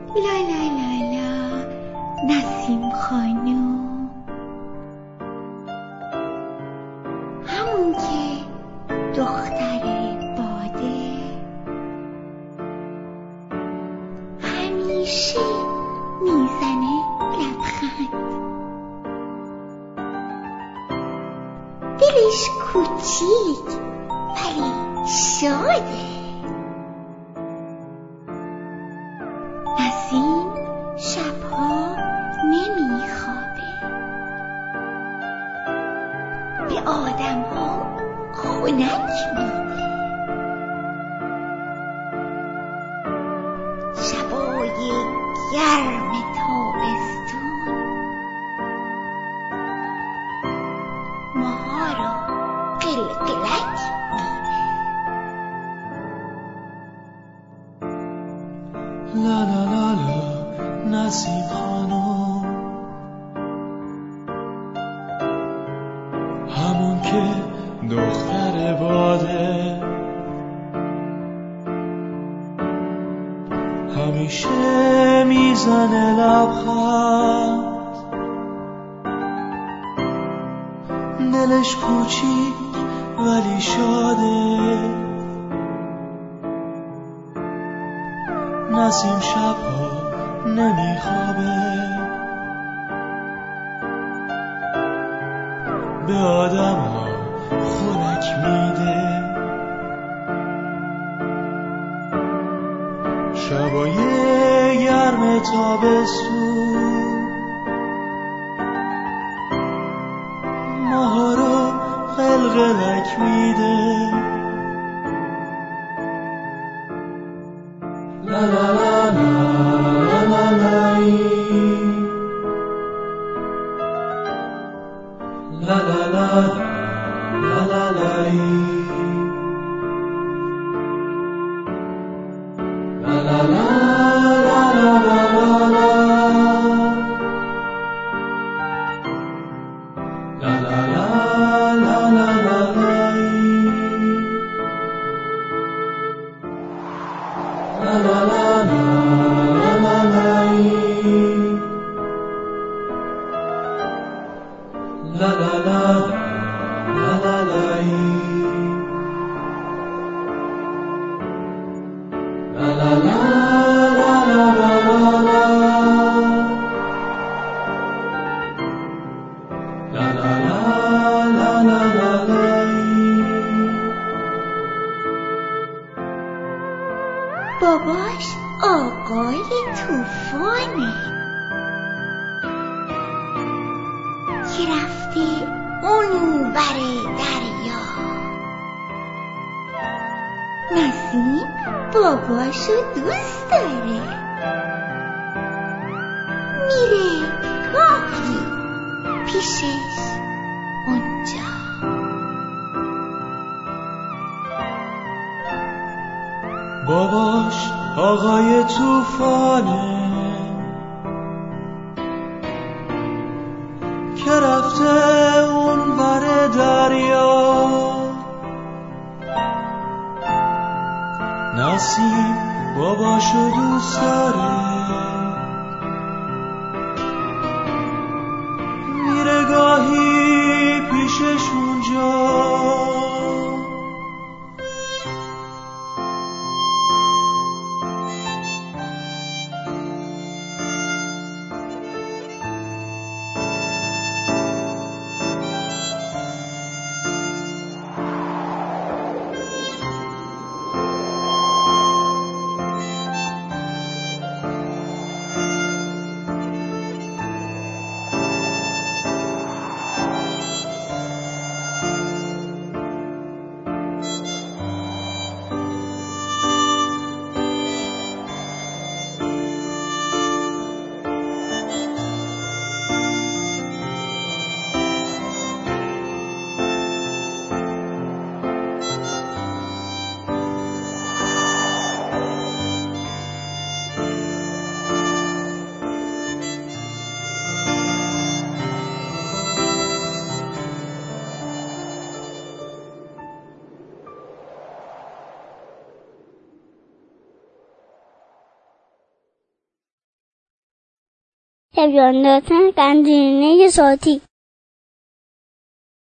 لا لا لا لا نسیم خانم، همون که دختر باده همیشه میزنه لبخند، دلش کوچیک ولی شاده. نسیم شبها نمیخوابه، به آدمها خنک میده. شبای گرم تابستون ماها را قلقلک میده. لا لا لا لا نسیم خانم، همون که دختر باده همیشه میزنه لبخند، دلش کوچیک ولی شاده. نسیم شبها نمیخوابه، به آدم ها خنک میده. شبای گرم تابستون ماها رو قلقلک میده. لا لا لا لا لا لا لا لا لا لا لا لا لا باباش آقای طوفانه که رفته اون بر دریا. نسیم باباشو دوست داره، میره گاهی پیشش اونجا. باباش آقای طوفانه که رفته اون بر دریا. نسیم باباشو دوست داره، میره گاهی پیشش اونجا. لطفاً قندیلینه صوتی